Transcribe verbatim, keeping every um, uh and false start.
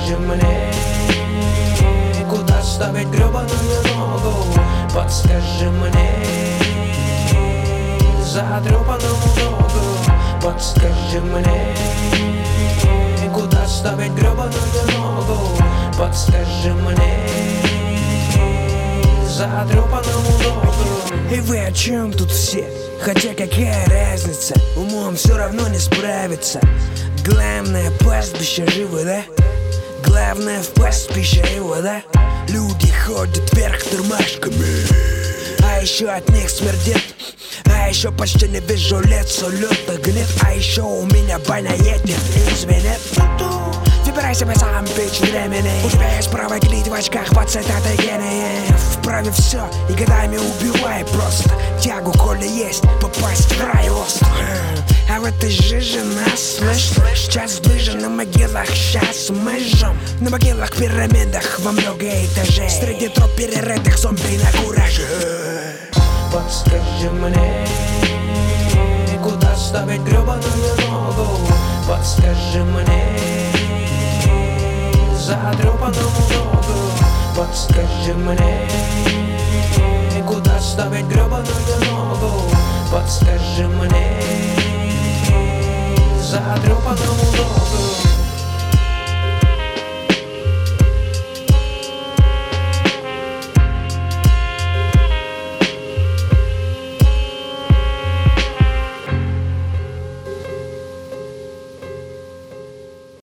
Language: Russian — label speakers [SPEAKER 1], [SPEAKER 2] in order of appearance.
[SPEAKER 1] Подскажи мне, куда ставить гребаную ногу. Подскажи мне, затрепанную ногу. Подскажи мне, куда ставить гребаную ногу. Подскажи мне, затрепанную ногу.
[SPEAKER 2] И вы о чем тут все? Хотя какая разница, умом все равно не справиться. Главное, пастбище живо, да? Главное, в пастбище и вода. Люди ходят вверх тормашками, а еще от них смердит. А еще почти не вижу лицо, люто гнет. А еще у меня баня едет и звенит. Выбирай себе сам, бич времени. У тебя есть право клеить в очках под цитатой гениев. Вправе все и годами убивай просто тягу, коли есть попасть в рай остров. А в этой жиже нас, слышь, сейчас движем на могилах, сейчас мы жжем. На могилах, пирамидах во много этажей, среди троп перерытых зомби на кураже.
[SPEAKER 1] Подскажи мне, куда ставить гребаную ногу. Подскажи мне, затрепанную ногу. Подскажи мне,